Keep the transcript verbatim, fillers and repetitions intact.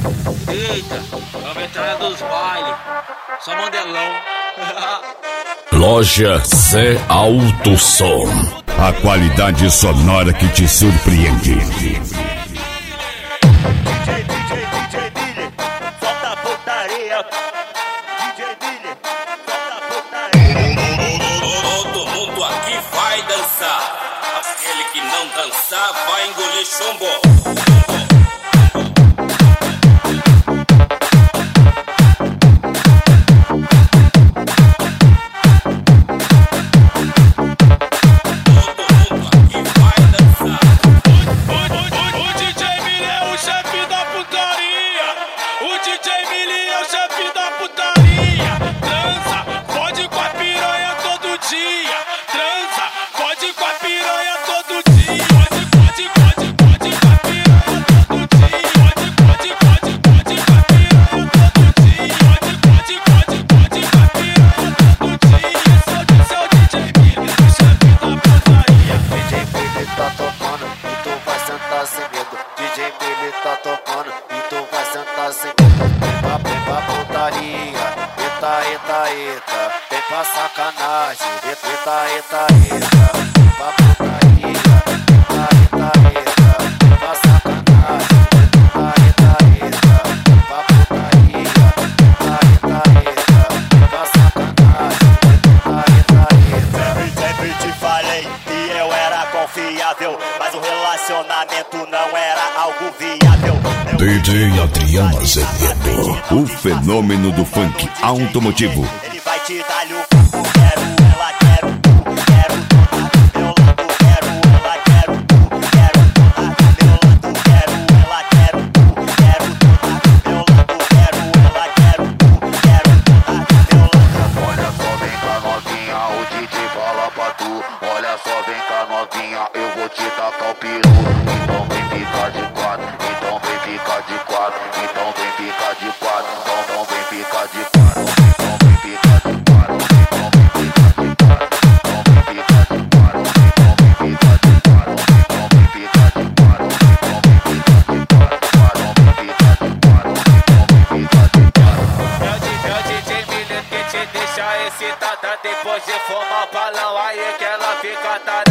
Eita, a veterana dos bailes, só mandelão. Loja Zé Alto Som, a qualidade sonora que te surpreende. D J, D J, D J Miller, solta a putaria. D J Miller, solta a putaria. Todo mundo aqui vai dançar. Aquele que não dançar vai engolir chumbo. D J Miller tá tocando e tu vai sentar sem medo. Vem pra, vem pra putaria, eita, eita, eita. Vem pra sacanagem, eita, eita, eita. Vem pra putaria, eita, eita, eita. Vem pra sacanagem, eita, eita, eita. Vem pra putaria, eita, eita, eita. Vem pra sacanagem, eita, eita, eita. Sempre, sempre te falei que eu era confiável, mas o relacionamento não era algo viável. D J Adriano Azevedo, o fenômeno do funk automotivo. Ele vai te dar o papo, quero ela, quero tu, quero toda do meu lado, quero ela, quero tu, quero toda do meu lado, quero ela, quero tu, quero toda do meu lado, quero ela, quero tu, quero toda do meu lado. Olha só, vem cá novinha, o D J fala pra tu. Olha só, vem cá novinha, eu vou te tacar o peru. Então vem ficar de quatro, então vem ficar de quatro, então vem ficar de quatro, então, então vem ficar de quatro, então vem ficar de quatro, então vem ficar de quatro, então vem ficar de quatro, então vem ficar de quatro, então vem ficar de quatro, então vem ficar de quatro, então vem ficar de quatro, então vem ficar de quatro. É o D J Miller que te deixa excitada depois de fumar o balão aí que ela fica tarada.